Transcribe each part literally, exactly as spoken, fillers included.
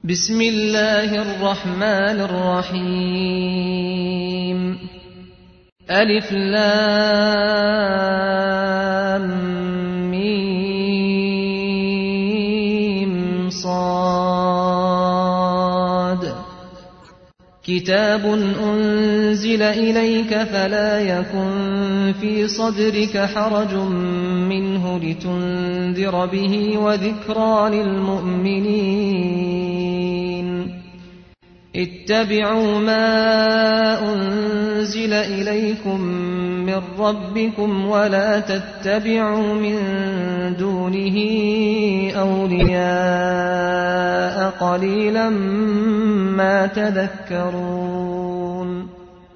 بسم الله الرحمن الرحيم ألف لام ميم صاد كتاب أنزل إليك فلا يكن في صدرك حرج منه لتنذر به وذكرى للمؤمنين اتبعوا ما أنزل إليكم من ربكم ولا تتبعوا من دونه أولياء قليلا ما تذكرون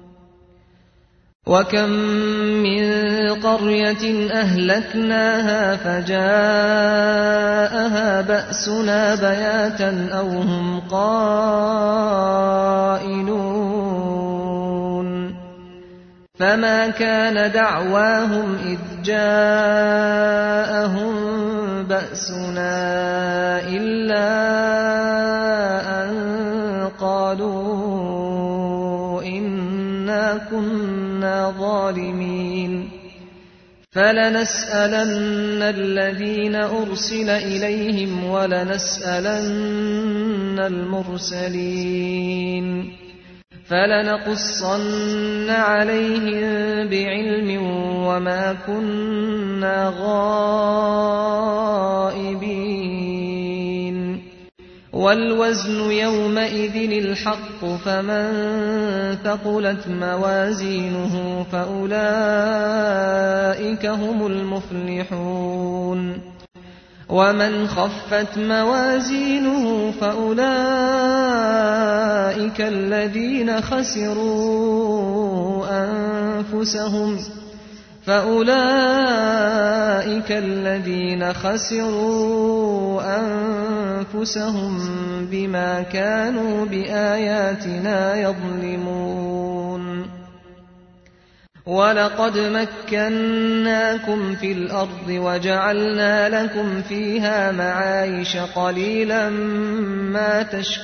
وكم من قرية أهلكناها فجاءها بأسنا بياتا أو هم قائلون فما كان دعواهم إذ جاءهم بأسنا إلا أن قالوا إنا كنا ظالمين فلنسألن الذين أرسل إليهم ولنسألن المرسلين فلنقصن عليهم بعلم وما كنا غائبين والوزن يومئذ الحق فمن ثقلت موازينه فأولئك هم المفلحون ومن خفت موازينه فأولئك الذين خسروا أنفسهم فأولئك الذين خسروا أنفسهم بما كانوا بآياتنا يظلمون ولقد مكناكم في الأرض وجعلنا لكم فيها معايش قليلا ما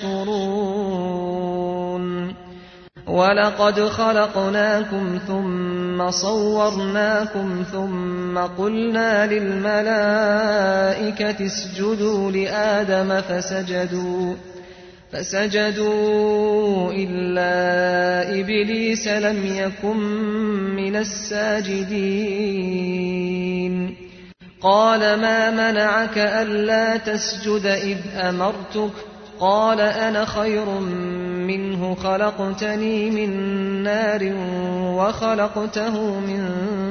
تشكرون ولقد خلقناكم ثم صورناكم ثم قلنا للملائكة اسجدوا لآدم فسجدوا فسجدوا إلا إبليس لم يكن من الساجدين قال ما منعك ألا تسجد إذ أمرتك قال أنا خير منه خلقتني من نار وخلقته من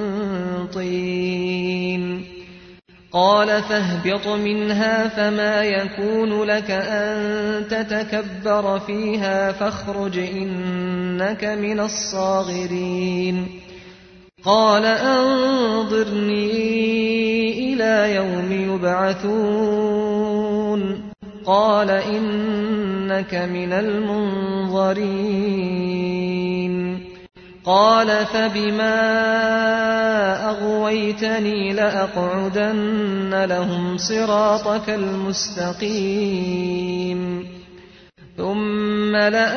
طين قال فاهبط منها فما يكون لك أن تتكبر فيها فاخرج إنك من الصاغرين قال أنظرني إلى يوم يبعثون قال إنك من المنظرين قال فبما أغويتني لأقعدن لهم صراطك المستقيم ثم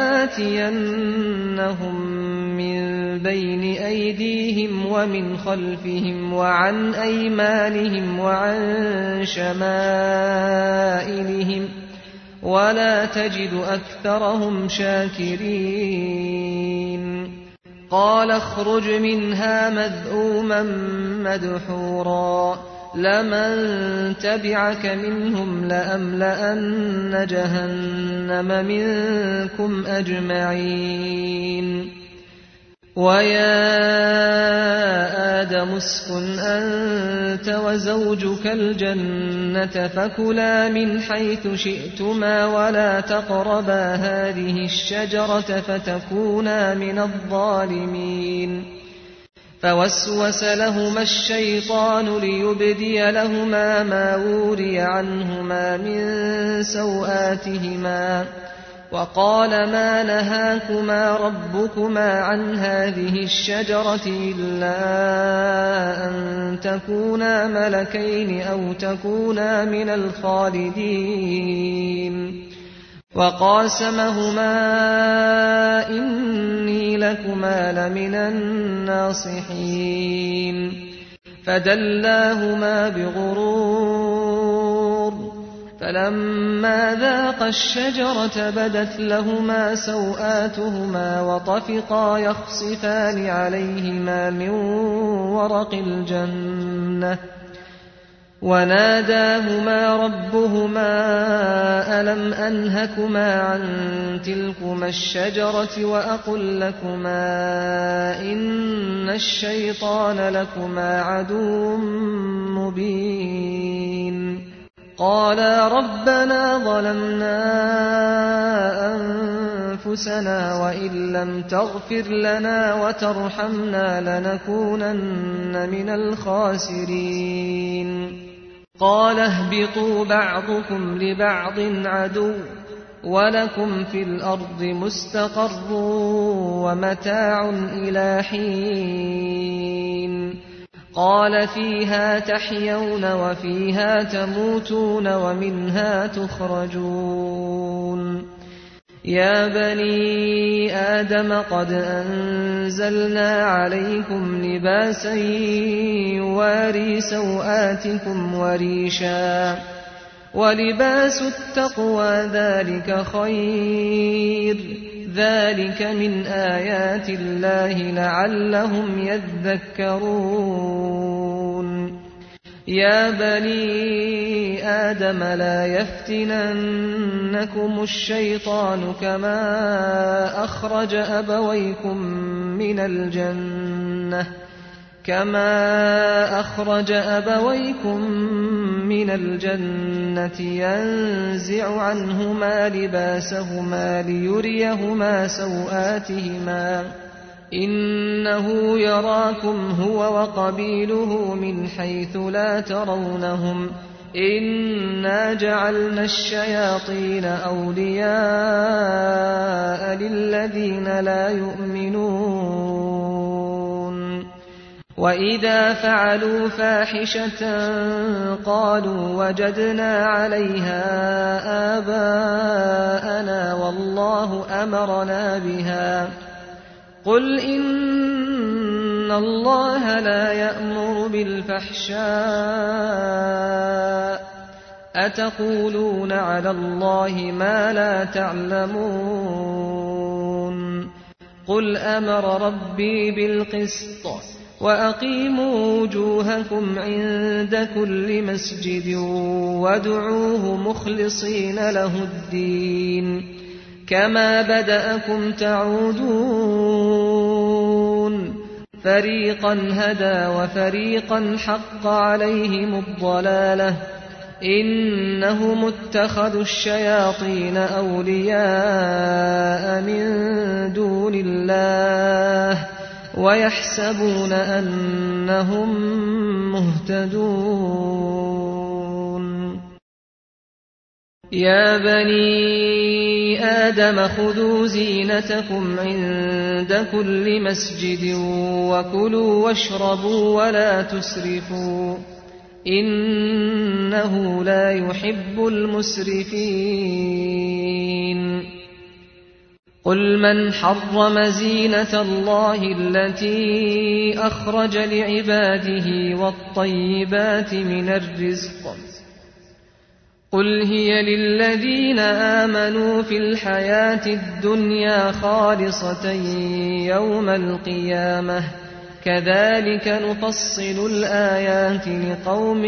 لآتينهم من بين أيديهم ومن خلفهم وعن أيمانهم وعن شمائلهم ولا تجد أكثرهم شاكرين قال اخرج منها مذءوما مدحورا لمن تبعك منهم لأملأن جهنم منكم أجمعين ويا آدم اسكن أنت وزوجك الجنة فكلا من حيث شئتما ولا تقربا هذه الشجرة فتكونا من الظالمين فوسوس لهما الشيطان ليبدي لهما ما وري عنهما من سوآتهما وقال ما نهاكما ربكما عن هذه الشجرة إلا أن تكونا ملكين أو تكونا من الخالدين وقاسمهما إني لكما لمن الناصحين فدلاهما بغرور فلما ذاقا الشجرة بدت لهما سوآتهما وطفقا يخصفان عليهما من ورق الجنة وناداهما ربهما ألم أنهكما عن تلكما الشجرة وأقل لكما إن الشيطان لكما عدو مبين قالا ربنا ظلمنا أنفسنا وإن لم تغفر لنا وترحمنا لنكونن من الخاسرين قال اهبطوا بعضكم لبعض عدو ولكم في الأرض مستقر ومتاع إلى حين قال فيها تحيون وفيها تموتون ومنها تخرجون يا بني آدم قد أنزلنا عليكم لباسا يواري سوآتكم وريشا ولباس التقوى ذلك خير ذلك من آيات الله لعلهم يذكرون يا بني آدم لا يفتننكم الشيطان كما أخرج أبويكم من الجنة كما أخرج أبويكم من الجنة ينزع عنهما لباسهما ليريهما سوآتهما إنه يراكم هو وقبيله من حيث لا ترونهم إنا جعلنا الشياطين أولياء للذين لا يؤمنون وإذا فعلوا فاحشة قالوا وجدنا عليها آباءنا والله أمرنا بها قل إن الله لا يأمر بالفحشاء أتقولون على الله ما لا تعلمون قل أمر ربي بالقسط وأقيموا وجوهكم عند كل مسجد وادعوه مخلصين له الدين كما بدأكم تعودون فريقا هدى وفريقا حق عليهم الضلالة إنهم اتخذوا الشياطين أولياء من دون الله ويحسبون أنهم مهتدون يا بني آدم خذوا زينتكم عند كل مسجد وكلوا واشربوا ولا تسرفوا إنه لا يحب المسرفين قل من حرم زينة الله التي أخرج لعباده والطيبات من الرزق قل هي للذين آمنوا في الحياة الدنيا خالصة يوم القيامة كذلك نفصل الآيات لقوم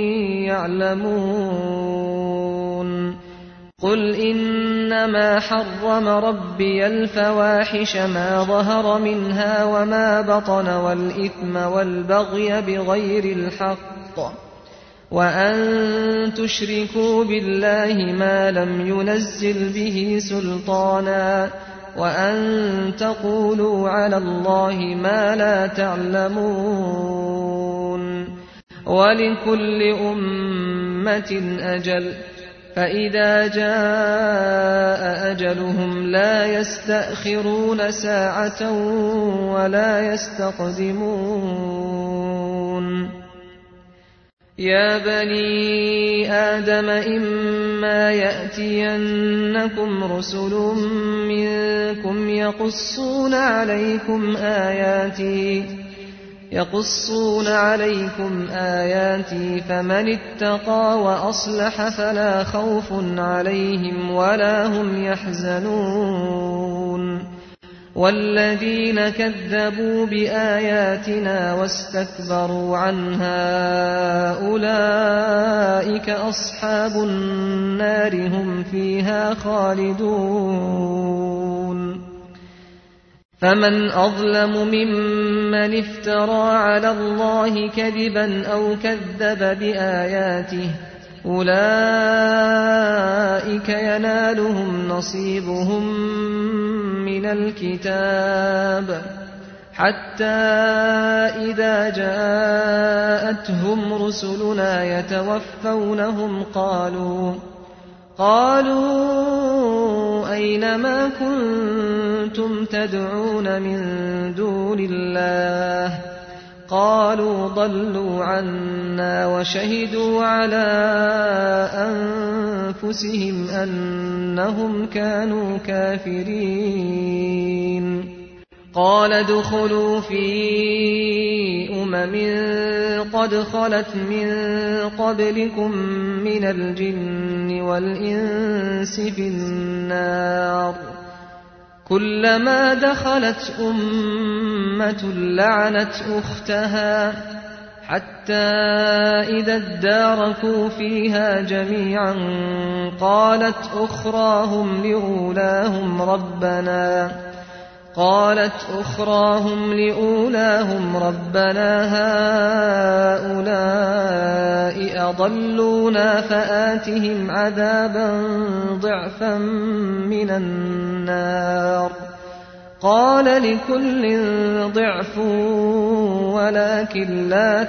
يعلمون قل إنما حرم ربي الفواحش ما ظهر منها وما بطن والإثم والبغي بغير الحق وأن تشركوا بالله ما لم ينزل به سلطانا وأن تقولوا على الله ما لا تعلمون ولكل أمة أجل فإذا جاء أجلهم لا يستأخرون ساعة ولا يستقدمون يا بني آدم إما يأتينكم رسل منكم يقصون عليكم آياتي يقصون عليكم آياتي فمن اتقى وأصلح فلا خوف عليهم ولا هم يحزنون والذين كذبوا بآياتنا واستكبروا عنها أولئك أصحاب النار هم فيها خالدون فمن أظلم ممن افترى على الله كذبا أو كذب بآياته أولئك ينالهم نصيبهم من الكتاب حتى إذا جاءتهم رسلنا يتوفونهم قالوا قالوا أين ما كنتم تدعون من دون الله قالوا ضلوا عنا وشهدوا على أنفسهم أنهم كانوا كافرين قال ادخلوا في أمم قد خلت من قبلكم من الجن والإنس في النار كلما دخلت أمة لعنت أختها حتى إذا اداركوا فيها جميعا قالت أخراهم لأولاهم ربنا قالت أخراهم لأولاهم ربنا هؤلاء أضلونا فآتهم عذابا ضعفا من النار قال لكل ضعف ولكن لا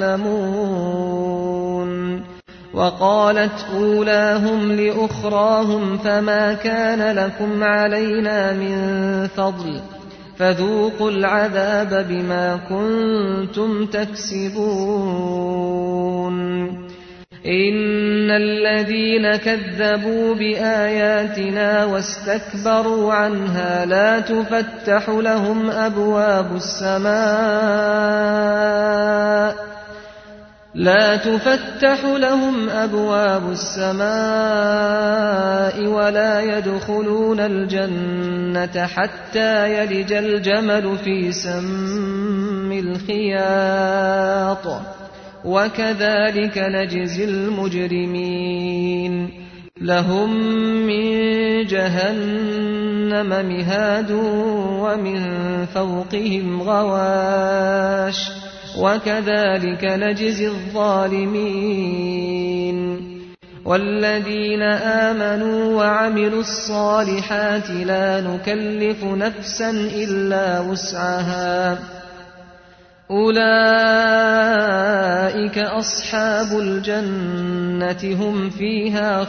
تعلمون وقالت أولاهم لأخراهم فما كان لكم علينا من فضل فذوقوا العذاب بما كنتم تكسبون إن الذين كذبوا بآياتنا واستكبروا عنها لا تفتح لهم أبواب السماء لا تفتح لهم أبواب السماء ولا يدخلون الجنة حتى يلج الجمل في سم الخياط وكذلك نجزي المجرمين لهم من جهنم مهاد ومن فوقهم غواش وكذلك نجزي الظالمين والذين آمنوا وعملوا الصالحات لا نكلف نفسا إلا وسعها أولئك أصحاب الجنة هم فيها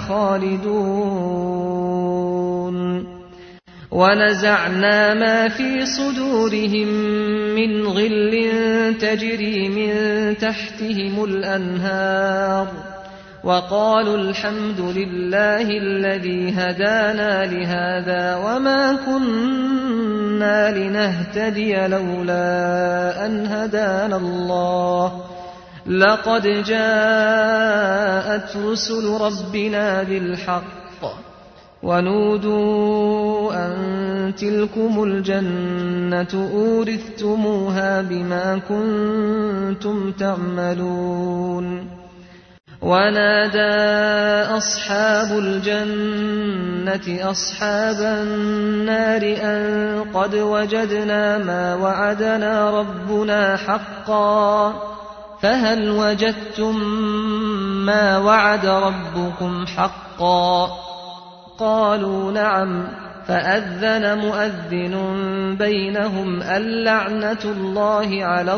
خالدون ونزعنا ما في صدورهم من غل تجري من تحتهم الأنهار وقالوا الحمد لله الذي هدانا لهذا وما كنا لنهتدي لولا أن هدانا الله لقد جاءت رسل ربنا بالحق ونودوا أن تلكم الجنة أورثتموها بما كنتم تعملون ونادى أصحاب الجنة أصحاب النار أن قد وجدنا ما وعدنا ربنا حقا فهل وجدتم ما وعد ربكم حقا قالوا نعم فأذن مؤذن بينهم اللعنة الله على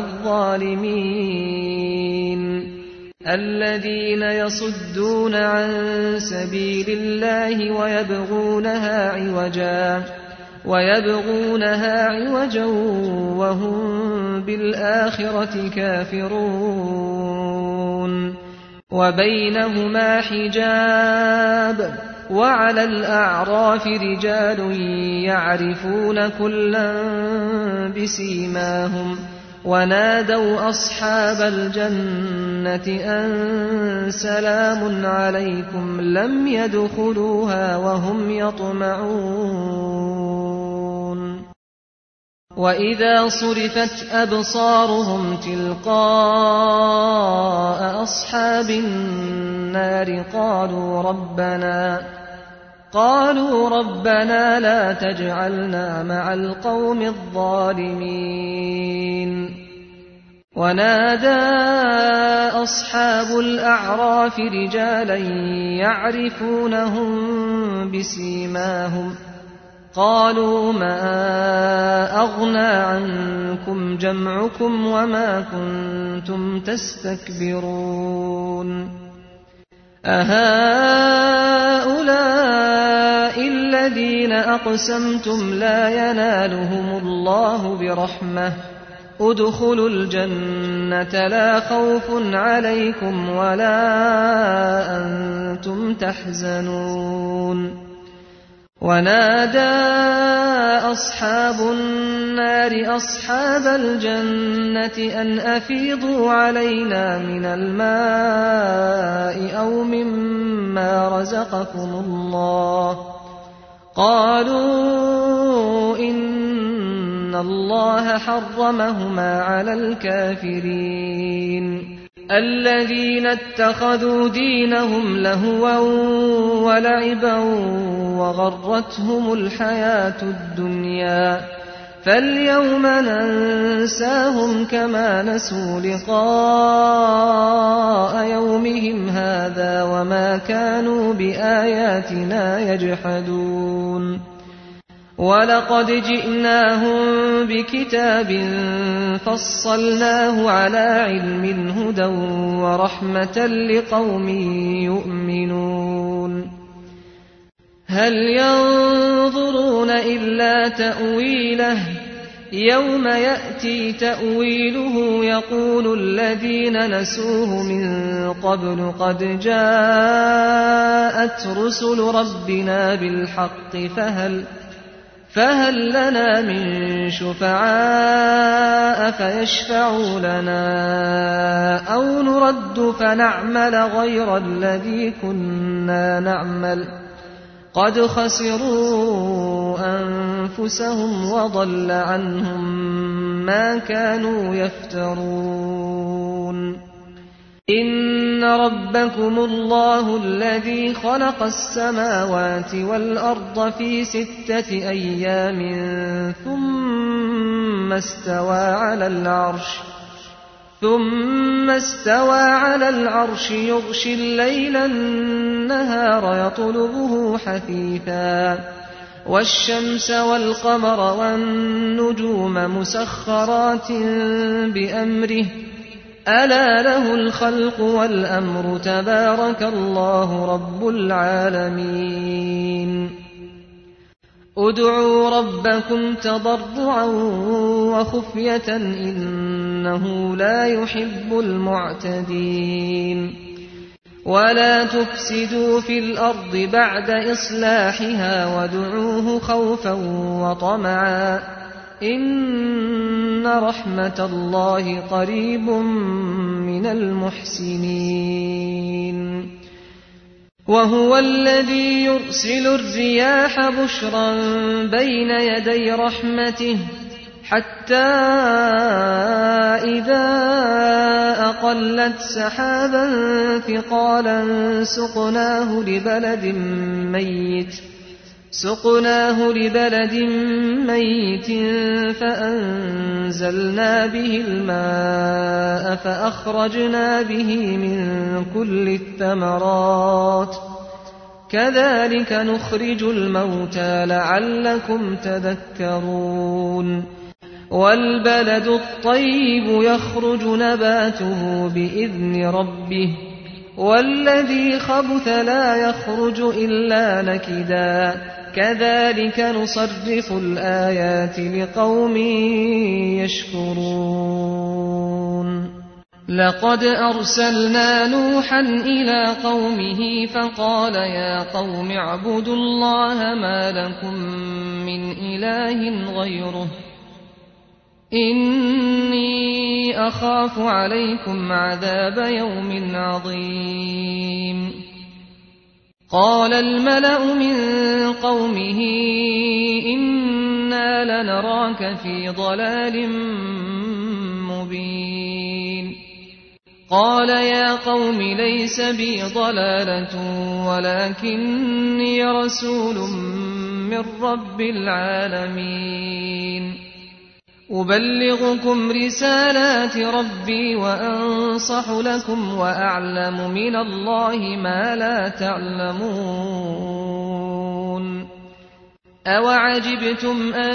الظالمين الذين يصدون عن سبيل الله ويبغونها عوجا ويبغونها عوجا وهم بالآخرة كافرون وبينهما حجاب وعلى الأعراف رجال يعرفون كلا بسيماهم ونادوا أصحاب الجنة أن سلام عليكم لم يدخلوها وهم يطمعون وإذا صرفت أبصارهم تلقاء أصحاب النار قالوا ربنا قالوا ربنا لا تجعلنا مع القوم الظالمين ونادى أصحاب الأعراف رجالا يعرفونهم بسيماهم قالوا ما أغنى عنكم جمعكم وما كنتم تستكبرون أهؤلاء الذين أقسمتم لا ينالهم الله برحمة ادخلوا الجنة لا خوف عليكم ولا أنتم تحزنون ونادى أصحاب النار أصحاب الجنة أن أفيضوا علينا من الماء أو مما رزقكم الله قالوا إن الله حرمهما على الكافرين الذين اتخذوا دينهم لهوا ولعبا وغرتهم الحياة الدنيا فاليوم ننساهم كما نسوا لقاء يومهم هذا وما كانوا بآياتنا يجحدون ولقد جئناهم بكتاب فصلناه على علم هدى ورحمة لقوم يؤمنون هل ينظرون إلا تأويله يوم يأتي تأويله يقول الذين نسوه من قبل قد جاءت رسل ربنا بالحق فهل فهل لنا من شفعاء فيشفعوا لنا أو نرد فنعمل غير الذي كنا نعمل قد خسروا أنفسهم وضل عنهم ما كانوا يفترون إن ربكم الله الذي خلق السماوات والأرض في ستة أيام ثم استوى على العرش ثم استوى على العرش يغشي الليل النهار يطلبه حثيثا والشمس والقمر والنجوم مسخرات بأمره ألا له الخلق والأمر تبارك الله رب العالمين ادعوا ربكم تضرعا وخفية إنه لا يحب المعتدين ولا تفسدوا في الأرض بعد إصلاحها وادعوه خوفا وطمعا إن رحمة الله قريب من المحسنين وهو الذي يرسل الرياح بشرا بين يدي رحمته حتى إذا أقلت سحابا ثقالا سقناه لبلد ميت سقناه لبلد ميت فأنزلنا به الماء فأخرجنا به من كل الثمرات كذلك نخرج الموتى لعلكم تذكرون والبلد الطيب يخرج نباته بإذن ربه والذي خبث لا يخرج إلا نكدا كذلك نصرف الآيات لقوم يشكرون لقد أرسلنا نوحا إلى قومه فقال يا قوم اعبدوا الله ما لكم من إله غيره إني أخاف عليكم عذاب يوم عظيم. قال الملأ من قومه إنا لنراك في ضلال مبين. قال يا قوم ليس بي ضلالة ولكني رسول من رب العالمين أبلغكم رسالات ربي وأنصح لكم وأعلم من الله ما لا تعلمون. أوعجبتم أن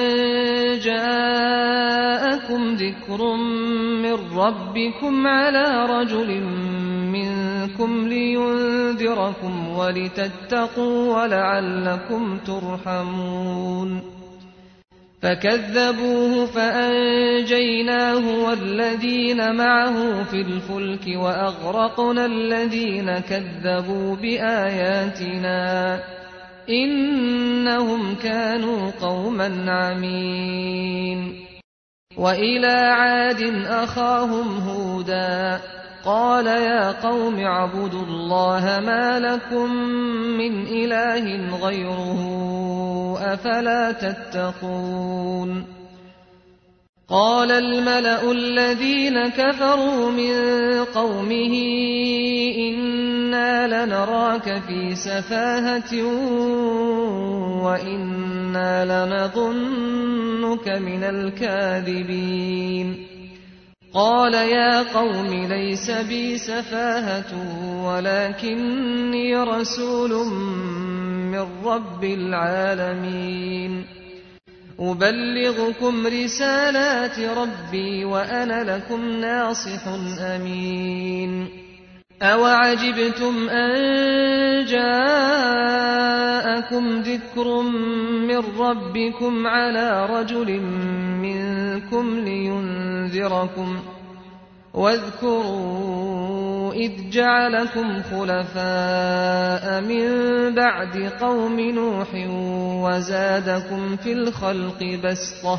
جاءكم ذكر من ربكم على رجل منكم لينذركم ولتتقوا ولعلكم ترحمون. فكذبوه فأنجيناه والذين معه في الفلك وأغرقنا الذين كذبوا بآياتنا إنهم كانوا قوما عمين. وإلى عاد أخاهم هودا قال يا قوم اعبدوا الله ما لكم من إله غيره أفلا تتقون. قال الملأ الذين كفروا من قومه إنا لنراك في سفاهة وإنا لنظنك من الكاذبين. قال يا قوم ليس بي سفاهة ولكني رسول من رب العالمين أبلغكم رسالات ربي وأنا لكم ناصح أمين. أوعجبتم أن جاءكم ذكر من ربكم على رجل منكم لينذركم واذكروا إذ جعلكم خلفاء من بعد قوم نوح وزادكم في الخلق بسطة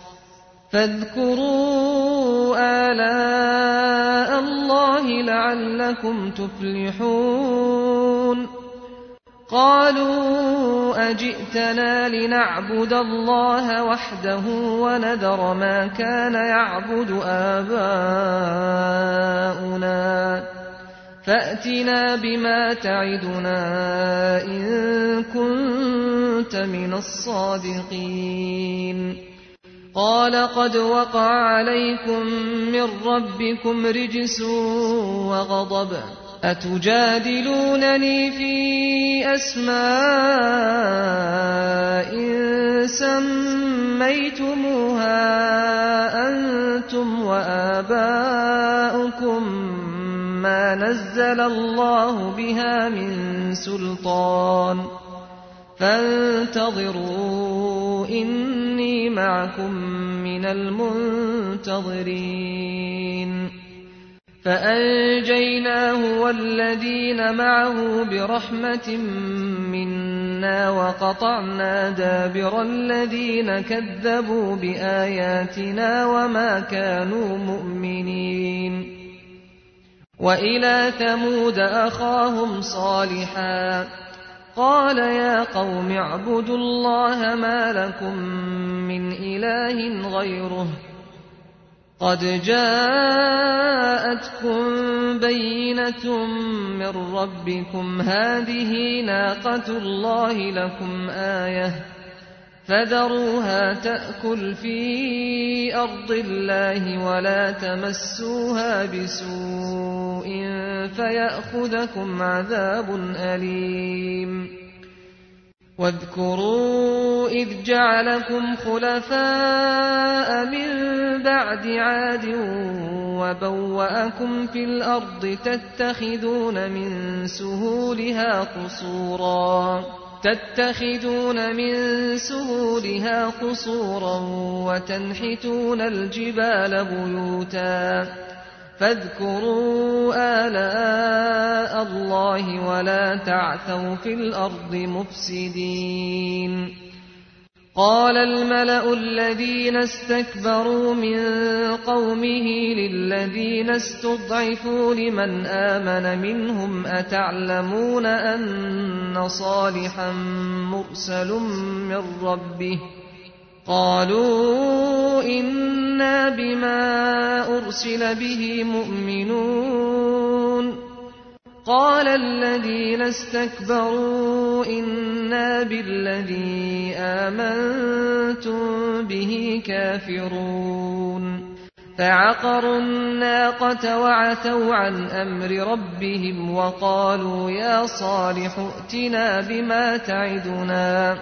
فاذكروا آلاء الله لعلكم تفلحون. قالوا أجئتنا لنعبد الله وحده ونذر ما كان يعبد آباؤنا فأتنا بما تعدنا إن كنت من الصادقين. قال قد وقع عليكم من ربكم رجس وغضب أتجادلونني في أسماء سميتموها أنتم وآباؤكم ما نزل الله بها من سلطان فانتظروا إني معكم من المنتظرين. فأنجيناه والذين معه برحمة منا وقطعنا دابر الذين كذبوا بآياتنا وما كانوا مؤمنين. وإلى ثمود أخاهم صالحا قال يا قوم اعبدوا الله ما لكم من إله غيره قد جاءتكم بينة من ربكم هذه ناقة الله لكم آية فذروها تأكل في أرض الله ولا تمسوها بسوء فيأخذكم عذاب أليم. واذكروا إذ جعلكم خلفاء من بعد عاد وبوأكم في الأرض تتخذون من سهولها قصورا تتخذون من سهولها قصورا وتنحتون الجبال بيوتا فاذكروا آلاء الله ولا تعثوا في الأرض مفسدين. قال الملأ الذين استكبروا من قومه للذين استضعفوا لمن آمن منهم أتعلمون أن صالحا مرسل من ربه؟ قالوا إنا بما أرسل به مؤمنون. قال الذين استكبروا إنا بالذي آمنتم به كافرون. فعقروا الناقة وعتوا عن أمر ربهم وقالوا يا صالح ائتنا بما تعدنا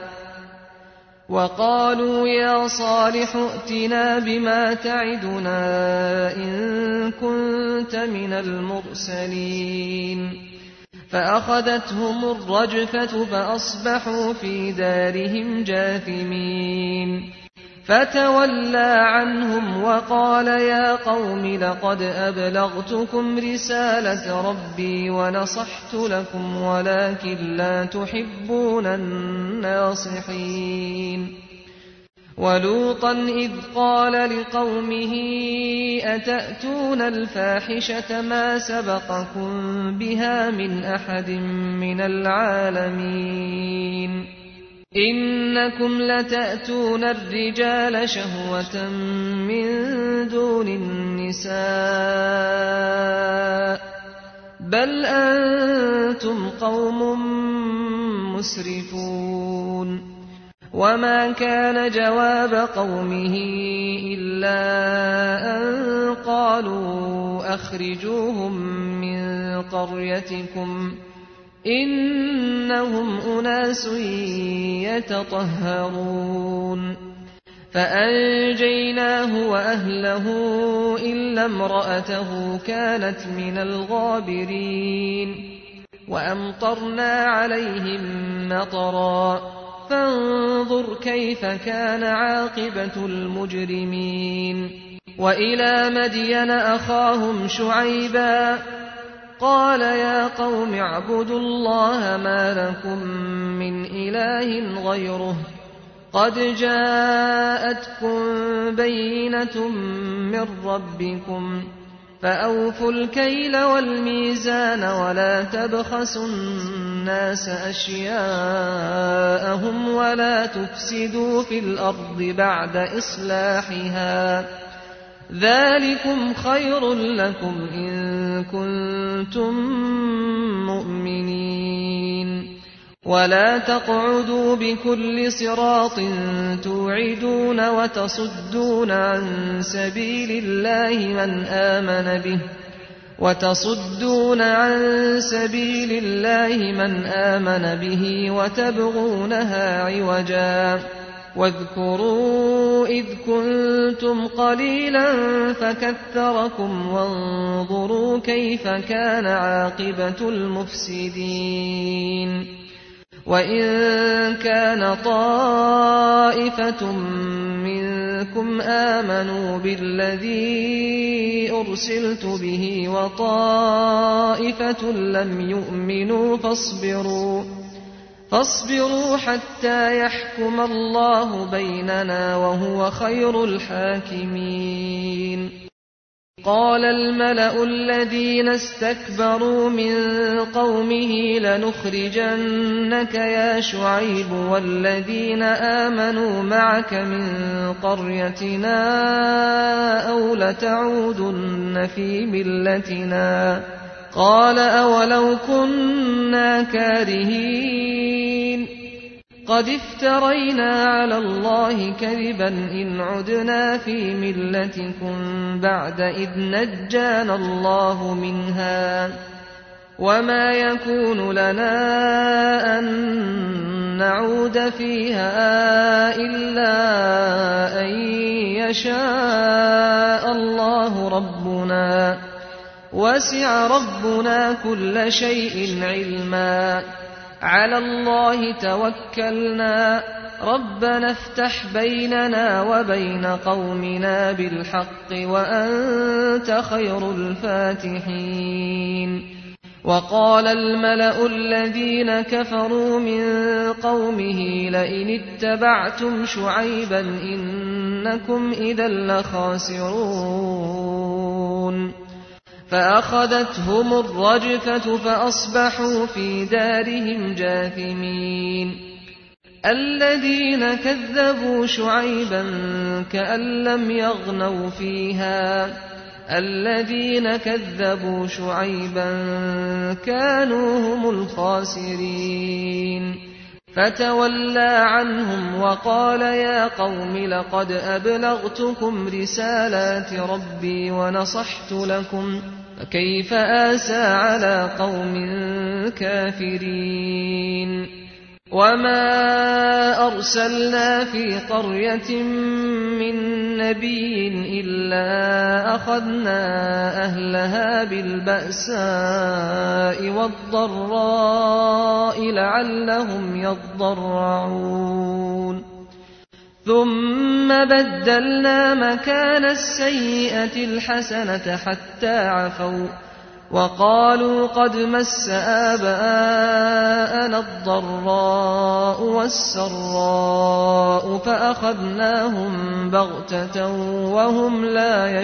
وقالوا يا صالح ائتنا بما تعدنا إن كنت من المرسلين. فأخذتهم الرجفة فأصبحوا في دارهم جاثمين. فتولى عنهم وقال يا قوم لقد أبلغتكم رسالة ربي ونصحت لكم ولكن لا تحبون الناصحين. ولوطا إذ قال لقومه أتأتون الفاحشة ما سبقكم بها من أحد من العالمين إنكم لتأتون الرجال شهوة من دون النساء بل أنتم قوم مسرفون. وما كان جواب قومه إلا أن قالوا أخرجوهم من قريتكم إنهم أناس يتطهرون. فأنجيناه وأهله إلا امرأته كانت من الغابرين. وأمطرنا عليهم مطرا فانظر كيف كان عاقبة المجرمين. وإلى مدين أخاهم شعيبا قال يا قوم اعبدوا الله ما لكم من إله غيره قد جاءتكم بينة من ربكم فأوفوا الكيل والميزان ولا تبخسوا الناس أشياءهم ولا تفسدوا في الأرض بعد إصلاحها ذلكم خير لكم إن كنتم مؤمنين. ولا تقعدوا بكل صراط توعدون وتصدون عن سبيل الله من آمن به وتصدون عن سبيل الله من آمن به وتبغونها عوجا. واذكروا إذ كنتم قليلا فكثركم وانظروا كيف كان عاقبة المفسدين. وإن كان طائفة منكم آمنوا بالذي أرسلت به وطائفة لم يؤمنوا فاصبروا فاصبروا حتى يحكم الله بيننا وهو خير الحاكمين. قال الملأ الذين استكبروا من قومه لنخرجنك يا شعيب والذين آمنوا معك من قريتنا أو لتعودن في ملتنا. قال أولو كنا كارهين قد افترينا على الله كذبا إن عدنا في ملتكم بعد إذ نجانا الله منها وما يكون لنا أن نعود فيها إلا أن يشاء الله ربنا وسع ربنا كل شيء علما على الله توكلنا ربنا افتح بيننا وبين قومنا بالحق وأنت خير الفاتحين. وقال الملأ الذين كفروا من قومه لئن اتبعتم شعيبا إنكم إذا لخاسرون فأخذتهم الرجفة فأصبحوا في دارهم جاثمين. الذين كذبوا شعيبا كأن لم يغنوا فيها الذين كذبوا شعيبا كانوا هم الخاسرين. فتولى عنهم وقال يا قوم لقد أبلغتكم رسالات ربي ونصحت لكم فكيف آسى على قوم كافرين. وما أرسلنا في قرية من نبي إلا أخذنا أهلها بالبأساء والضراء لعلهم يضرعون ثم بدلنا مكان السيئة الحسنة حتى عفوا وقالوا قد مس آباءنا الضراء والسراء فأخذناهم بغتة وهم لا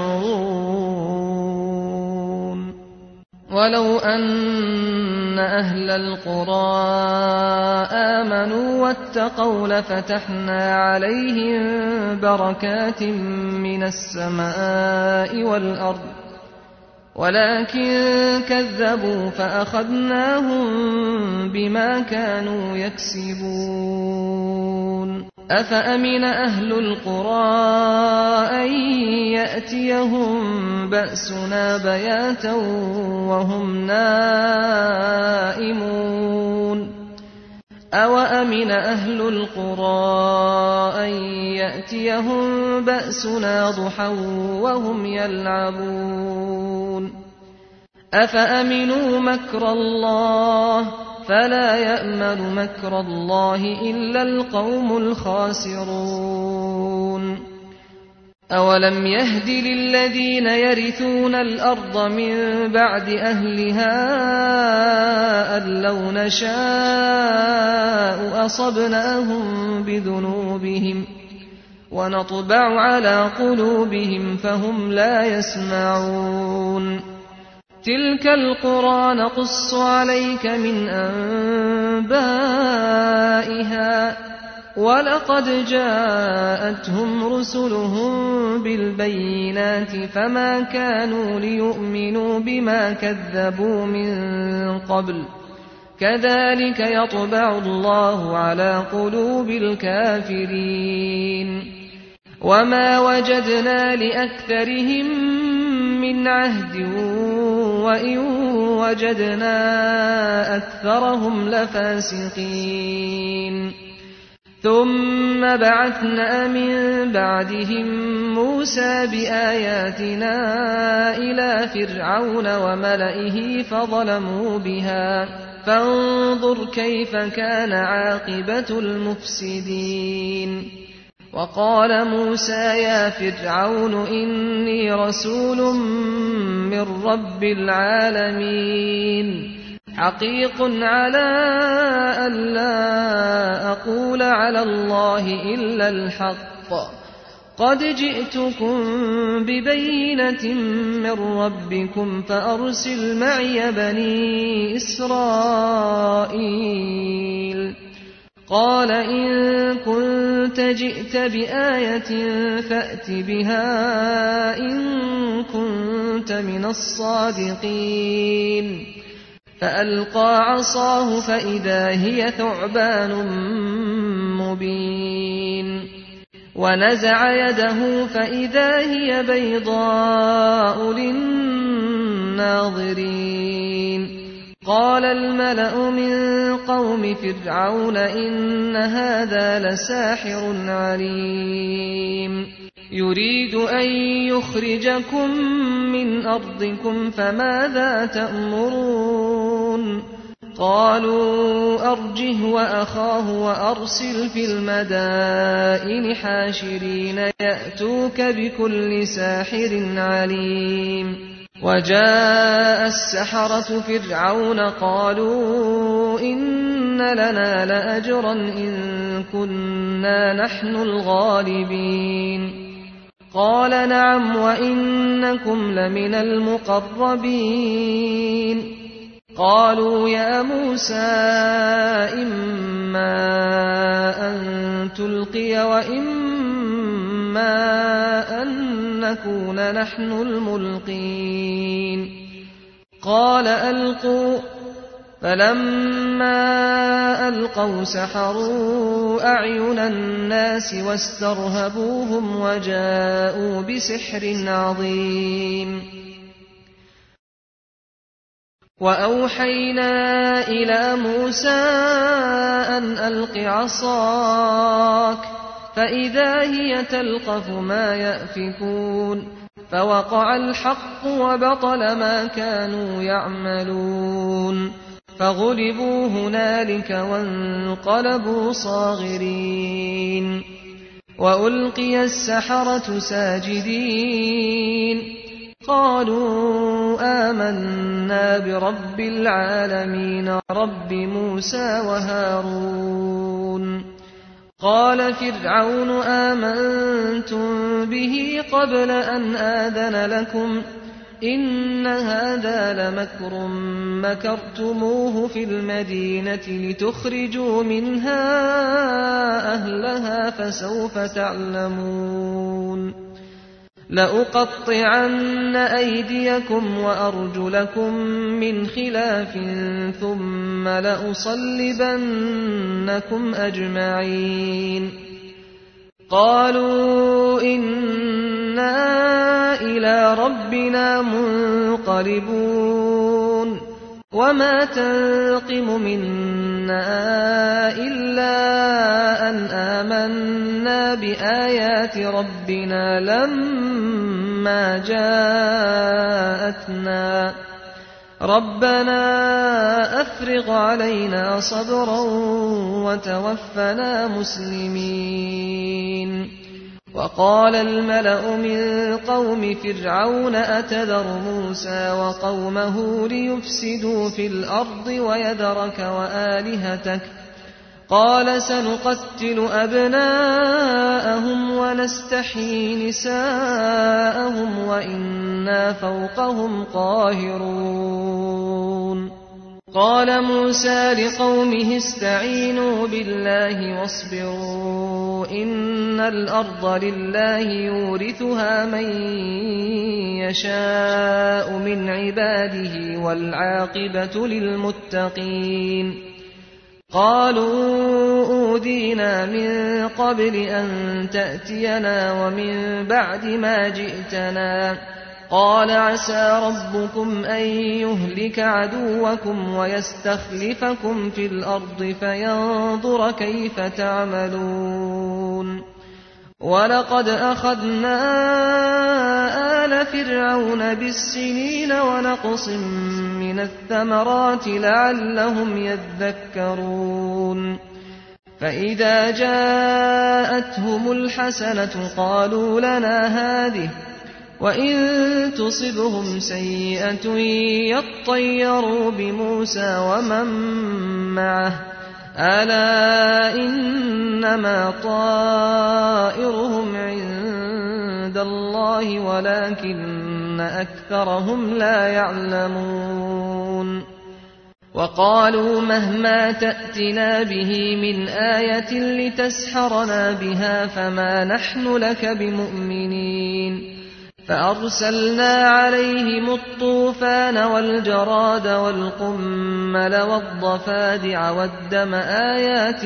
يشعرون. ولو أن أهل القرى آمنوا واتقوا لفتحنا عليهم بركات من السماء والأرض ولكن كذبوا فأخذناهم بما كانوا يكسبون. أفأمن أهل القرى أن يأتيهم بأسنا بياتا وهم نائمون أوأمن أهل القرى أن يأتيهم بأسنا ضحى وهم يلعبون أفأمنوا مكر الله فلا يأمن مكر الله إلا القوم الخاسرون. أولم يهد للذين يرثون الأرض من بعد أهلها أن لو نشاء أصبناهم بذنوبهم ونطبع على قلوبهم فهم لا يسمعون. تلك القرى نقص عليك من أنبائها ولقد جاءتهم رسلهم بالبينات فما كانوا ليؤمنوا بما كذبوا من قبل كذلك يطبع الله على قلوب الكافرين. وما وجدنا لأكثرهم من عهد وإن وجدنا أكثرهم لفاسقين. ثم بعثنا من بعدهم موسى بآياتنا إلى فرعون وملئه فظلموا بها فانظر كيف كان عاقبة المفسدين. وقال موسى يا فرعون إني رسول من رب العالمين حقيق على أن لا أقول على الله إلا الحق قد جئتكم ببينة من ربكم فأرسل معي بني إسرائيل. قال إن كنت جئت بآية فأت بها إن كنت من الصادقين. فألقى عصاه فإذا هي ثعبان مبين ونزع يده فإذا هي بيضاء للناظرين. قال الملأ من قوم فرعون إن هذا لساحر عليم يريد أن يخرجكم من أرضكم فماذا تأمرون. قالوا أرجه وأخاه وأرسل في المدائن حاشرين يأتوك بكل ساحر عليم وجاء السحرة فرعون قالوا إن لنا لأجرا إن كنا نحن الغالبين قال نعم وإنكم لمن المقربين قالوا يا موسى إما أن تلقي وإما أن نكون نحن الملقين قال ألقوا فلما ألقوا سحروا أعين الناس واسترهبوهم وجاءوا بسحر عظيم وأوحينا إلى موسى أن ألق عصاك فإذا هي تلقف ما يأفكون فوقع الحق وبطل ما كانوا يعملون فغلبوا هنالك وانقلبوا صاغرين وألقي السحرة ساجدين قالوا آمنا برب العالمين رب موسى وهارون قال فرعون آمنتم به قبل أن آذن لكم إن هذا لمكر مكرتموه في المدينة لتخرجوا منها أهلها فسوف تعلمون لأقطعن أيديكم وأرجلكم من خلاف ثم لأصلبنكم أجمعين قالوا إنا إلى ربنا منقلبون وما تنقم منا إلا أن آمنا بآيات ربنا لما جاءتنا ربنا أفرغ علينا صبرا وتوفنا مسلمين وقال الملأ من قوم فرعون أتذر موسى وقومه ليفسدوا في الأرض ويذرك وآلهتك قال سنقتل أبناءهم ونستحيي نساءهم وإنا فوقهم قاهرون قال موسى لقومه استعينوا بالله واصبروا إن الأرض لله يورثها من يشاء من عباده والعاقبة للمتقين قالوا أوذينا من قبل أن تأتينا ومن بعد ما جئتنا قال عسى ربكم أن يهلك عدوكم ويستخلفكم في الأرض فينظر كيف تعملون ولقد أخذنا آل فرعون بالسنين ونقص من الثمرات لعلهم يذكرون فإذا جاءتهم الحسنة قالوا لنا هذه وإن تصبهم سيئة يطيروا بموسى ومن معه ألا إنما طائرهم عند الله ولكن أكثرهم لا يعلمون وقالوا مهما تأتنا به من آية لتسحرنا بها فما نحن لك بمؤمنين فأرسلنا عليهم الطوفان والجراد والقمل والضفادع والدم آيات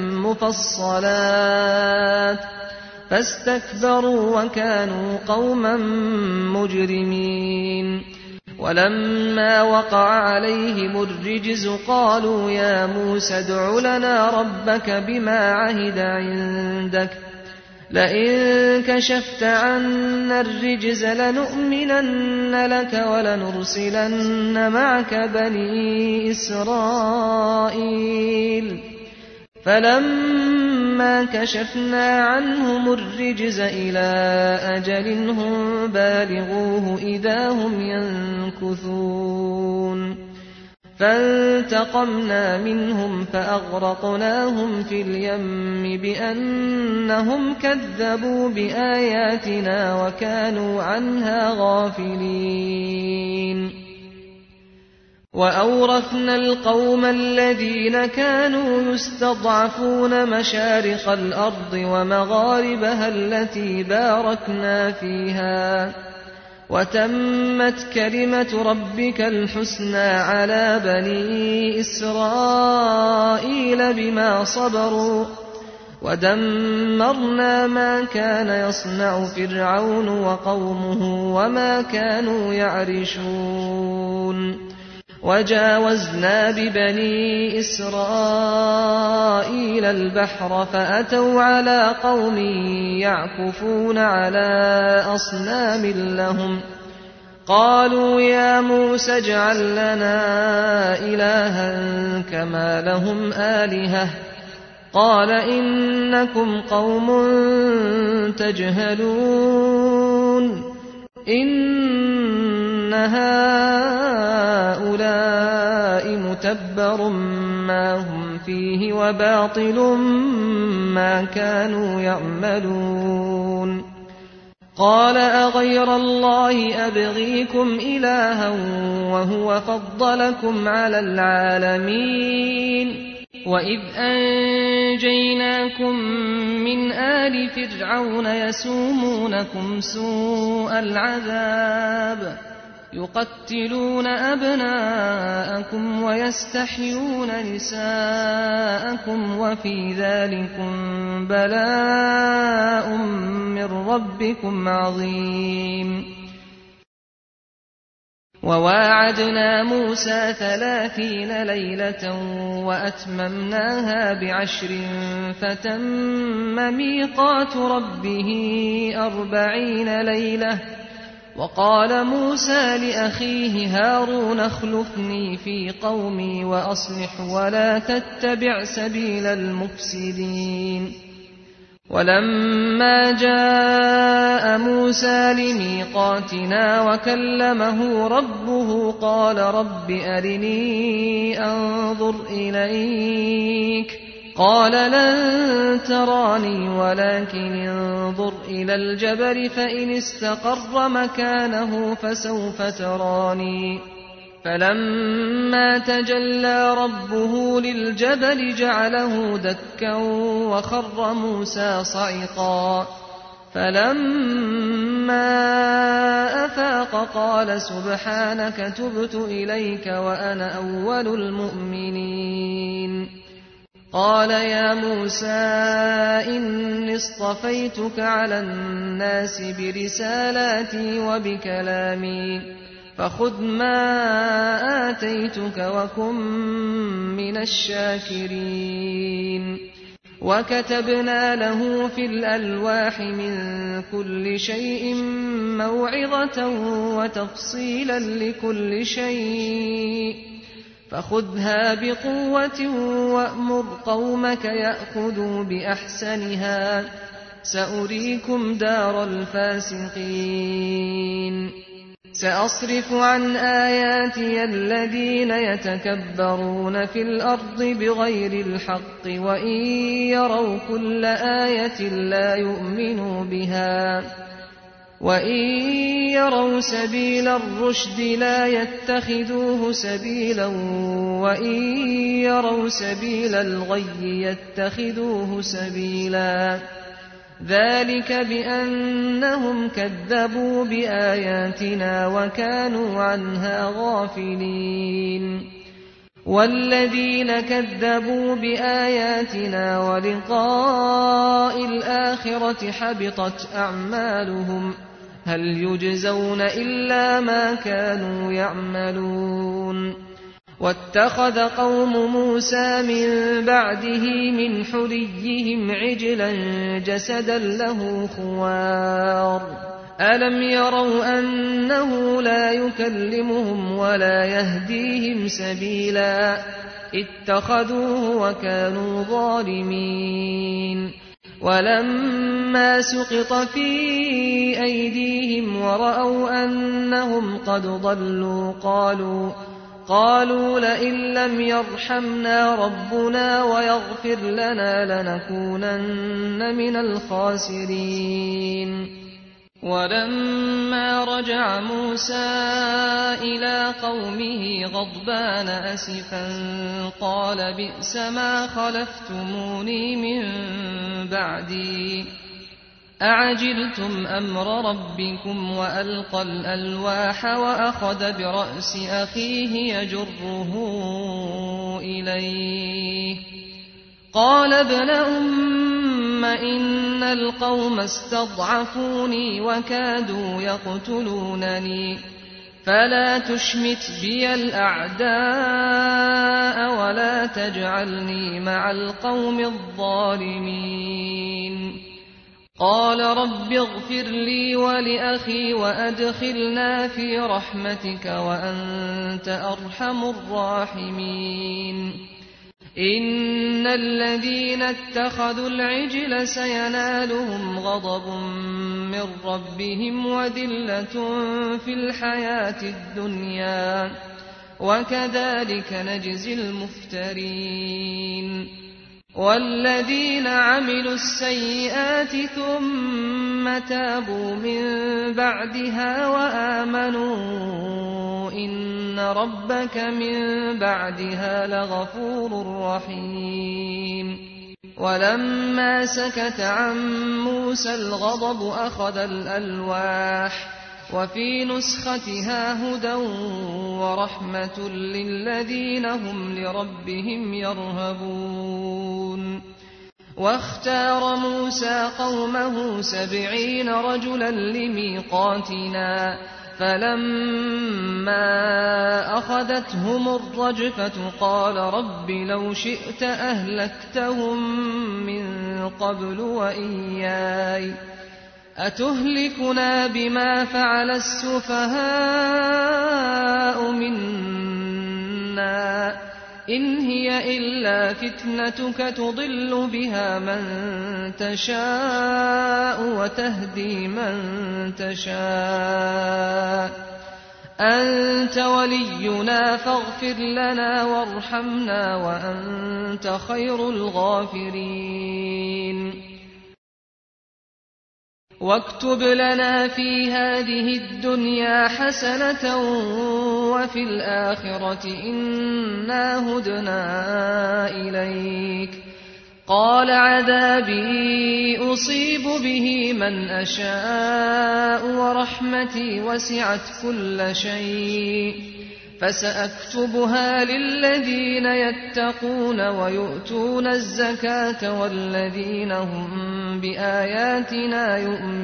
مفصلات فاستكبروا وكانوا قوما مجرمين ولما وقع عليهم الرجز قالوا يا موسى ادع لنا ربك بما عهد عندك لئن كشفت عنا الرجز لنؤمنن لك ولنرسلن معك بني إسرائيل فلما كشفنا عنهم الرجز إلى أجل هم بالغوه إذا هم ينكثون فانتقمنا منهم فأغرقناهم في اليم بأنهم كذبوا بآياتنا وكانوا عنها غافلين وأورثنا القوم الذين كانوا يستضعفون مشارق الأرض ومغاربها التي باركنا فيها وتمت كلمة ربك الحسنى على بني إسرائيل بما صبروا ودمرنا ما كان يصنع فرعون وقومه وما كانوا يعرشون وجاوزنا ببني إسرائيل البحر فأتوا على قوم يعكفون على أصنام لهم قالوا يا موسى اجعل لنا إلها كما لهم آلهة قال إنكم قوم تجهلون إن هؤلاء متبر ما هم فيه وباطل ما كانوا يعملون قال أغير الله أبغيكم إلها وهو فضلكم على العالمين وإذ أنجيناكم من آل فرعون يسومونكم سوء العذاب يقتلون أبناءكم ويستحيون نساءكم وفي ذلكم بلاء من ربكم عظيم وواعدنا موسى ثلاثين ليلة وأتممناها بعشر فتم ميقات ربه أربعين ليلة وقال موسى لأخيه هارون اخلفني في قومي وأصلح ولا تتبع سبيل المفسدين ولما جاء موسى لميقاتنا وكلمه ربه قال رب أرني أنظر إليك قال لن تراني ولكن انظر إلى الجبل فإن استقر مكانه فسوف تراني فلما تجلى ربه للجبل جعله دكا وخر موسى صعقا فلما أفاق قال سبحانك تبت إليك وأنا أول المؤمنين قال يا موسى إني اصطفيتك على الناس برسالاتي وبكلامي فخذ ما آتيتك وكن من الشاكرين وكتبنا له في الألواح من كل شيء موعظة وتفصيلا لكل شيء فخذها بقوة وأمر قومك يأخذوا بأحسنها سأريكم دار الفاسقين سأصرف عن آياتي الذين يتكبرون في الأرض بغير الحق وإن يروا كل آية لا يؤمنوا بها وإن يروا سبيل الرشد لا يتخذوه سبيلا وإن يروا سبيل الغي يتخذوه سبيلا ذلك بأنهم كذبوا بآياتنا وكانوا عنها غافلين والذين كذبوا بآياتنا ولقاء الآخرة حبطت أعمالهم هل يجزون إلا ما كانوا يعملون واتخذ قوم موسى من بعده من حليهم عجلا جسدا له خوار ألم يروا أنه لا يكلمهم ولا يهديهم سبيلا اتخذوه وكانوا ظالمين ولما سقط في أيديهم ورأوا أنهم قد ضلوا قالوا قالوا لئن لم يرحمنا ربنا ويغفر لنا لنكونن من الخاسرين ولما رجع موسى إلى قومه غضبان أسفا قال بئس ما خلفتموني من بعدي أعجلتم أمر ربكم وألقى الألواح وأخذ برأس أخيه يجره إليه قال ابن أم إن القوم استضعفوني وكادوا يقتلونني فلا تشمت بي الأعداء ولا تجعلني مع القوم الظالمين قال رب اغفر لي ولأخي وأدخلنا في رحمتك وأنت أرحم الراحمين إن الذين اتخذوا العجل سينالهم غضب من ربهم وذلة في الحياة الدنيا وكذلك نجزي المفترين والذين عملوا السيئات ثم تابوا من بعدها وآمنوا إن ربك من بعدها لغفور رحيم ولما سكت عن موسى الغضب أخذ الألواح وفي نسختها هدى ورحمة للذين هم لربهم يرهبون واختار موسى قومه سبعين رجلا لميقاتنا فلما أخذتهم الرجفة قال رب لو شئت أهلكتهم من قبل وإياي أتهلكنا بما فعل السفهاء منا إن هي إلا فتنتك تضل بها من تشاء وتهدي من تشاء أنت ولينا فاغفر لنا وارحمنا وأنت خير الغافرين واكتب لنا في هذه الدنيا حسنة وفي الآخرة إنا هدنا إليك قال عذابي أصيب به من أشاء ورحمتي وسعت كل شيء فسأكتبها للذين يتقون ويؤتون الزكاة والذين هم بآياتنا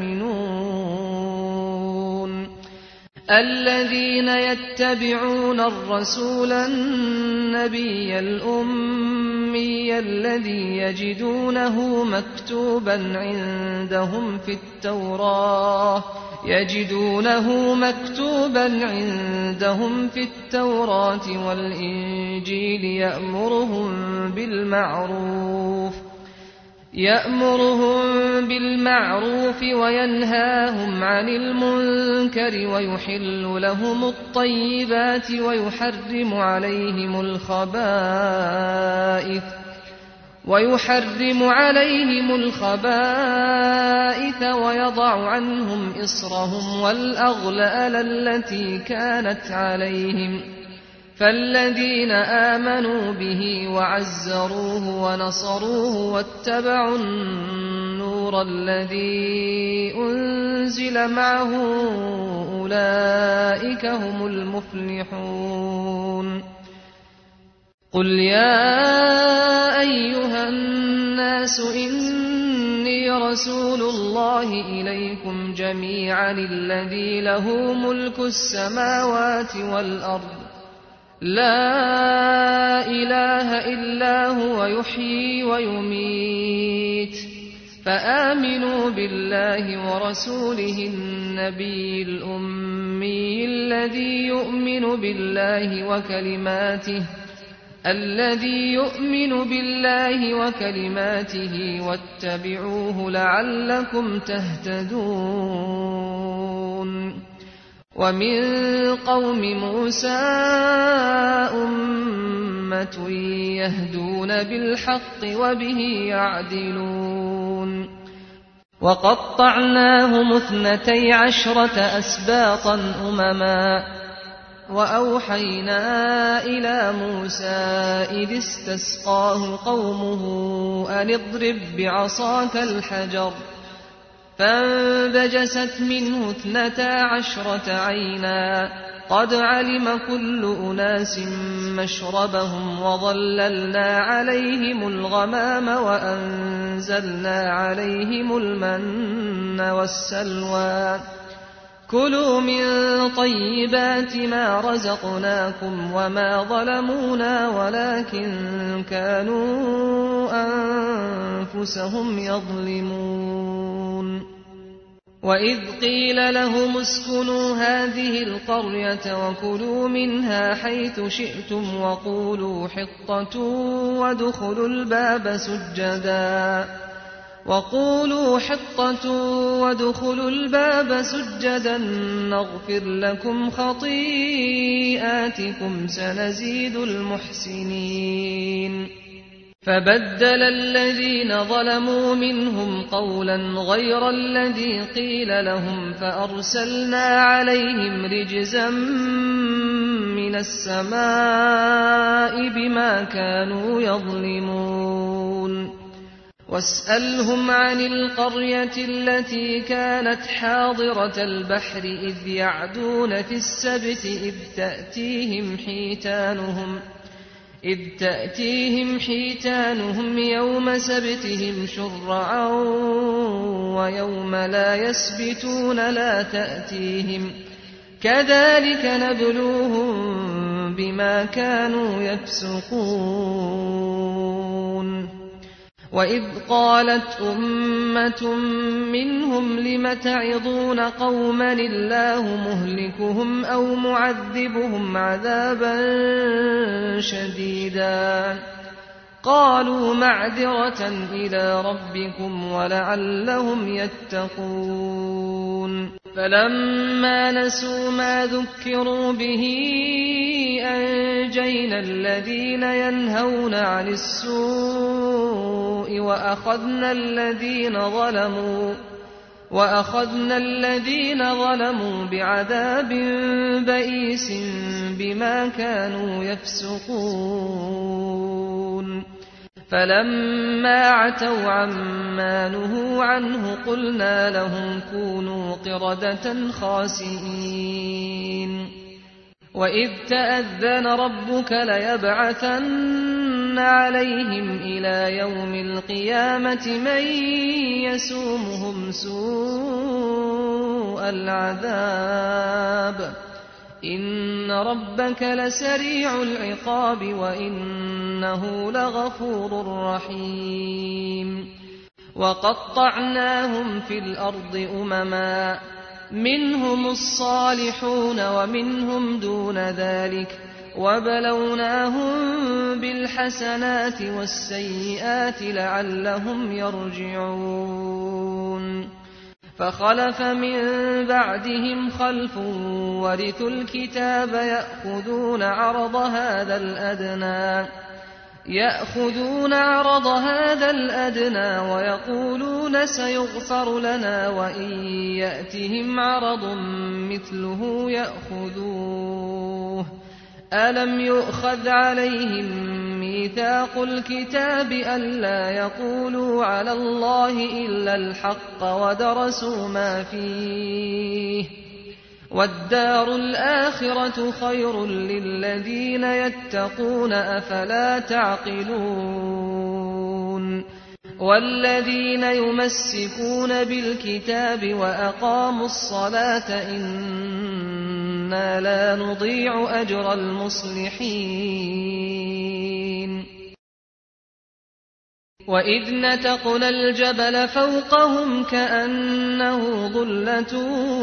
يؤمنون الذين يتبعون الرسول النبي الأمي الذي يجدونه مكتوبا عندهم في التوراة يجدونه مكتوبا عندهم في التوراة والإنجيل يأمرهم بالمعروف يأمرهم بالمعروف وينهاهم عن المنكر ويحل لهم الطيبات ويحرم عليهم الخبائث ويحرم عليهم الخبائث ويضع عنهم إصرهم والأغلال التي كانت عليهم فالذين آمنوا به وعزروه ونصروه واتبعوا النور الذي أنزل معه أولئك هم المفلحون قل يا أيها الناس إني رسول الله إليكم جميعا الذي له ملك السماوات والأرض لا إله إلا هو يحيي ويميت فآمنوا بالله ورسوله النبي الأمي الذي يؤمن بالله وكلماته الذي يؤمن بالله وكلماته واتبعوه لعلكم تهتدون. ومن قوم موسى أمة يهدون بالحق وبه يعدلون. وقطعناهم اثنتي عشرة أسباطا أمما وأوحينا إلى موسى إذ استسقاه قومه أن اضرب بعصاك الحجر فانبجست منه اثنتا عشرة عينا قد علم كل أناس مشربهم وظللنا عليهم الغمام وأنزلنا عليهم المن والسلوى كلوا من طيبات ما رزقناكم وما ظلمونا ولكن كانوا أنفسهم يظلمون. وإذ قيل لهم اسكنوا هذه القرية وكلوا منها حيث شئتم وقولوا حطة وادخلوا الباب سجدا وقولوا حطة وادخلوا الباب سجدا نغفر لكم خطيئاتكم سنزيد المحسنين. فبدل الذين ظلموا منهم قولا غير الذي قيل لهم فأرسلنا عليهم رجزا من السماء بما كانوا يظلمون. واسألهم عن القرية التي كانت حاضرة البحر إذ يعدون في السبت إذ تأتيهم حيتانهم إذ تأتيهم حيتانهم يوم سبتهم شرعا ويوم لا يسبتون لا تأتيهم كذلك نبلوهم بما كانوا يفسقون. وإذ قالت أمة منهم لم تعظون قوما الله مهلكهم أو معذبهم عذابا شديدا قالوا معذرة إلى ربكم ولعلهم يتقون. فلما نسوا ما ذكروا به أنجينا الذين ينهون عن السوء وأخذنا الذين ظلموا وأخذنا الذين ظلموا بعذاب بئيس بما كانوا يفسقون. فلما عتوا عما نهوا عنه قلنا لهم كونوا قردة خاسئين. وإذ تأذن ربك ليبعثن عليهم إلى يوم القيامة من يسومهم سوء العذاب إن ربك لسريع العقاب وإنه لغفور رحيم. وقطعناهم في الأرض أمما منهم الصالحون ومنهم دون ذلك وبلوناهم بالحسنات والسيئات لعلهم يرجعون. فخلف من بعدهم خلف ورثوا الكتاب يأخذون عرض هذا الأدنى يأخذون عرض هذا الأدنى ويقولون سيغفر لنا وإن يأتهم عرض مثله يأخذوه. ألم يؤخذ عليهم ميثاق الكتاب ألا يقولوا على الله إلا الحق ودرسوا ما فيه والدار الآخرة خير للذين يتقون أفلا تعقلون. والذين يمسكون بالكتاب وأقاموا الصلاة إنا إنا لا نضيع أجر المصلحين وإذ نتقنا الجبل فوقهم كأنه ظلة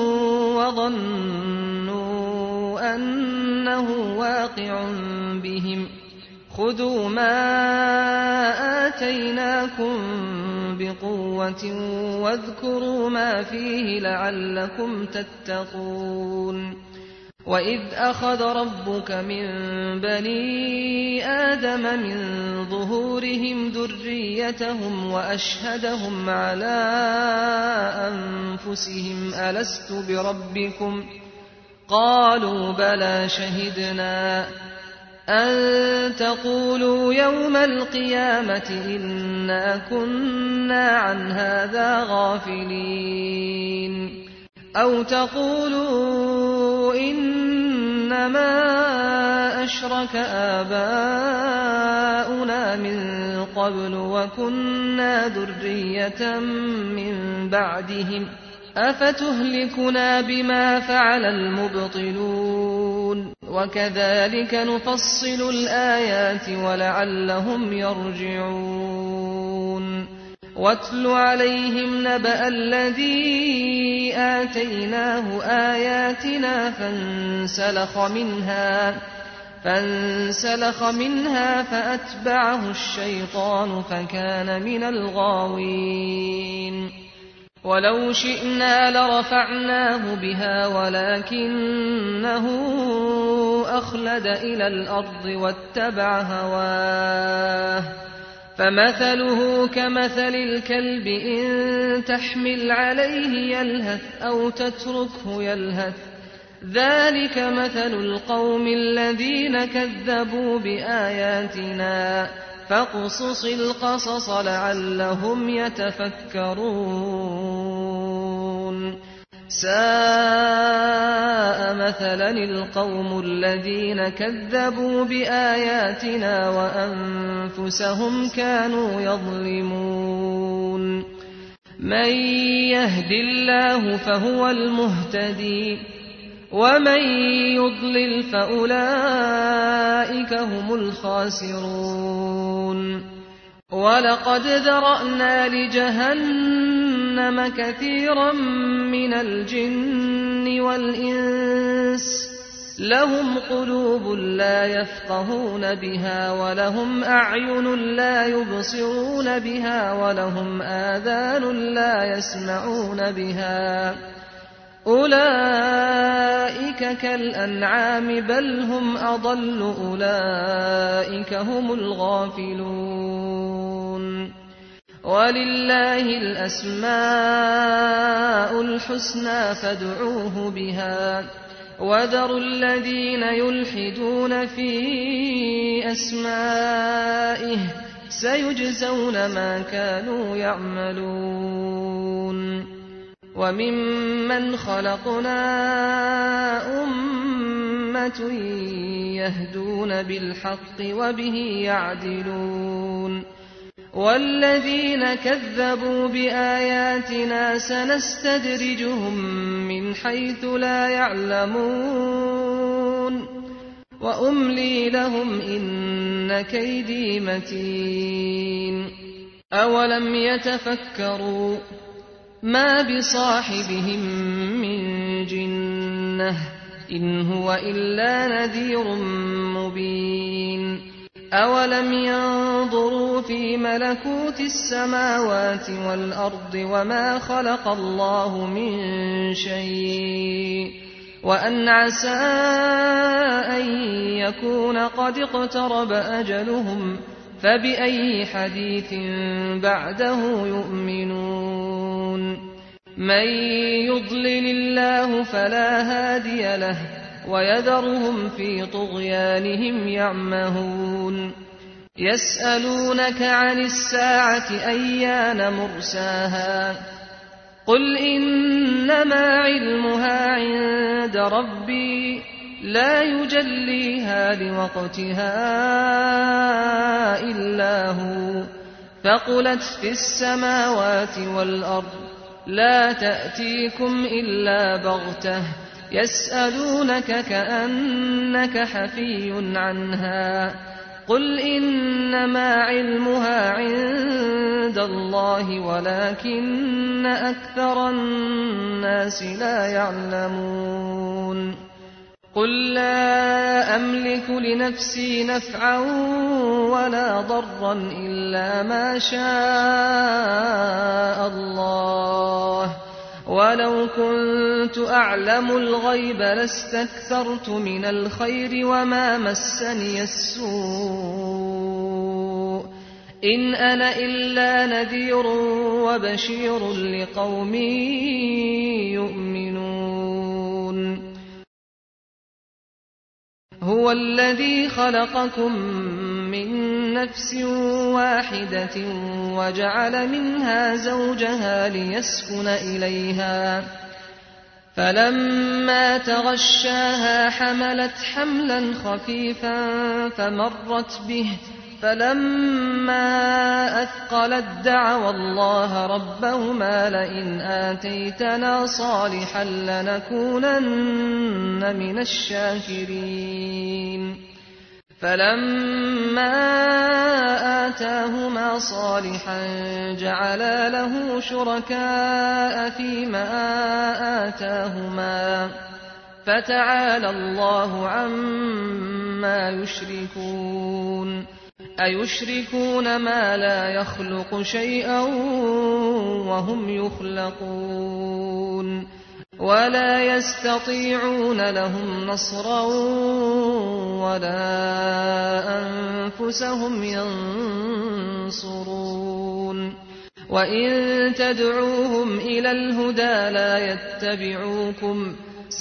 وظنوا أنه واقع بهم خذوا ما آتيناكم بقوة واذكروا ما فيه لعلكم تتقون وإذ أخذ ربك من بني آدم من ظهورهم ذريتهم وأشهدهم على أنفسهم ألست بربكم قالوا بلى شهدنا أن تقولوا يوم القيامة إنا كنا عن هذا غافلين أو تقولوا إنما أشرك آباؤنا من قبل وكنا ذرية من بعدهم أفتهلكنا بما فعل المبطلون وكذلك نفصل الآيات ولعلهم يرجعون واتل عليهم نبأ الذي آتيناه آياتنا فانسلخ منها فانسلخ منها فأتبعه الشيطان فكان من الغاوين ولو شئنا لرفعناه بها ولكنه أخلد إلى الأرض واتبع هواه فمثله كمثل الكلب إن تحمل عليه يلهث أو تتركه يلهث ذلك مثل القوم الذين كذبوا بآياتنا فاقصص القصص لعلهم يتفكرون ساء مثلا القوم الذين كذبوا بآياتنا وأنفسهم كانوا يظلمون من يهد الله فهو المهتدي ومن يضلل فأولئك هم الخاسرون ولقد ذرأنا لجهنم كثيرا من الجن والإنس لهم قلوب لا يفقهون بها ولهم أعين لا يبصرون بها ولهم آذان لا يسمعون بها أولئك كالأنعام بل هم أضل أولئك هم الغافلون ولله الأسماء الحسنى فادعوه بها وذروا الذين يلحدون في أسمائه سيجزون ما كانوا يعملون وممن خلقنا أمة يهدون بالحق وبه يعدلون والذين كذبوا بآياتنا سنستدرجهم من حيث لا يعلمون وأملي لهم إن كيدي متين أولم يتفكروا ما بصاحبهم من جنة إن هو إلا نذير مبين أولم ينظروا في ملكوت السماوات والأرض وما خلق الله من شيء وأن عسى أن يكون قد اقترب أجلهم فبأي حديث بعده يؤمنون من يضلل الله فلا هادي له ويذرهم في طغيانهم يعمهون يسألونك عن الساعة أيان مرساها قل إنما علمها عند ربي لا يجليها لوقتها إلا هو ثقلت في السماوات والأرض لا تأتيكم إلا بغتة يسألونك كأنك حفي عنها قل إنما علمها عند الله ولكن أكثر الناس لا يعلمون قل لا أملك لنفسي نفعا ولا ضرا إلا ما شاء الله ولو كنت أعلم الغيب لاستكثرت من الخير وما مسني السوء إن أنا إلا نذير وبشير لقوم يؤمنون هو الذي خلقكم من نفس واحدة وجعل منها زوجها ليسكن إليها فلما تغشاها حملت حملا خفيفا فمرت به فلما أثقلت دعوا الله ربهما لئن آتيتنا صالحا لنكونن من الشاكرين فلما آتاهما صالحا جعلا له شركاء فيما آتاهما فتعالى الله عما يشركون أيشركون ما لا يخلق شيئا وهم يخلقون ولا يستطيعون لهم نصرا ولا أنفسهم ينصرون وإن تدعوهم إلى الهدى لا يتبعوكم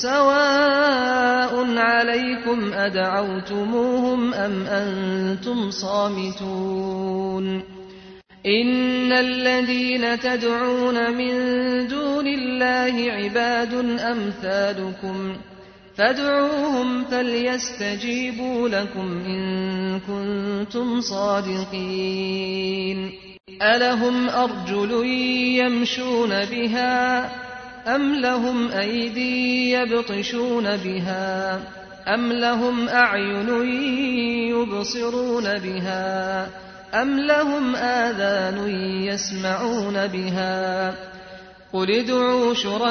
سواء عليكم أدعوتموهم أم أنتم صامتون إن الذين تدعون من دون الله عباد أمثالكم فادعوهم فليستجيبوا لكم إن كنتم صادقين ألهم أرجل يمشون بها أم لهم أيدي يبطشون بها أم لهم أعين يبصرون بها أم لهم آذان يسمعون بها قل ادعوا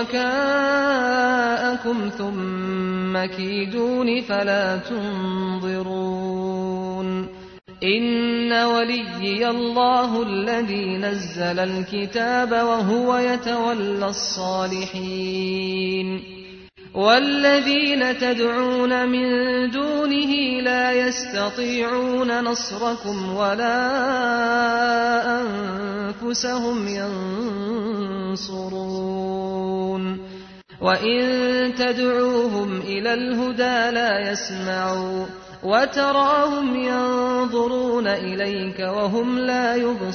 شركاءكم ثم كيدون فلا تنظرون إن وليي الله الذي نزل الكتاب وهو يتولى الصالحين والذين تدعون من دونه لا يستطيعون نصركم ولا أنفسهم ينصرون وإن تدعوهم إلى الهدى لا يسمعوا وتراهم ينظرون إليك وهم لا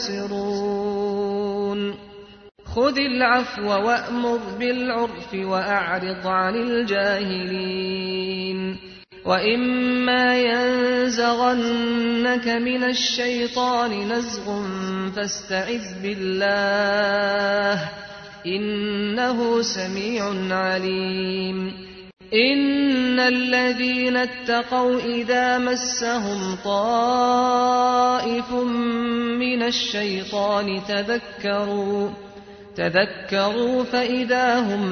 يبصرون خذ العفو وأمر بالعرف وأعرض عن الجاهلين وإما ينزغنك من الشيطان نزغ فاستعذ بالله إنه سميع عليم إن الذين اتقوا إذا مسهم طائف من الشيطان تذكروا تذكروا فإذا هم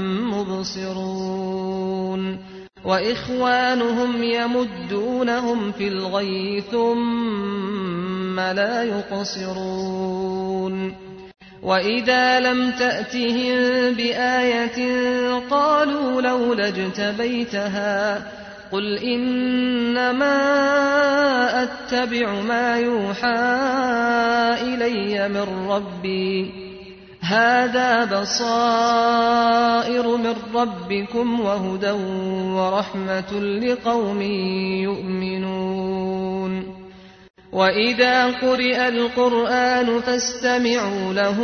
مبصرون وإخوانهم يمدونهم في الغي ثم لا يقصرون وإذا لم تأتهم بآية قالوا لولا اجتبيتها قل إنما أتبع ما يوحى إلي من ربي هذا بصائر من ربكم وهدى ورحمة لقوم يؤمنون وإذا قرئ القرآن فاستمعوا له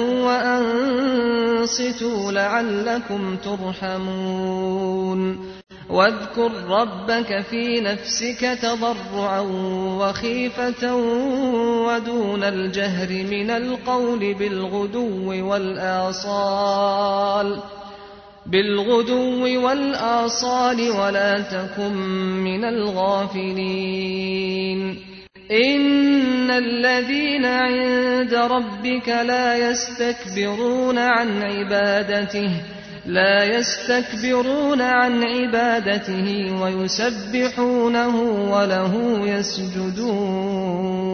وأنصتوا لعلكم ترحمون واذكر ربك في نفسك تضرعا وخيفة ودون الجهر من القول بالغدو والآصال بالغدو والآصال ولا تكن من الغافلين إن الذين عند ربك لا يستكبرون عن عبادته لا يستكبرون عن عبادته ويسبحونه وله يسجدون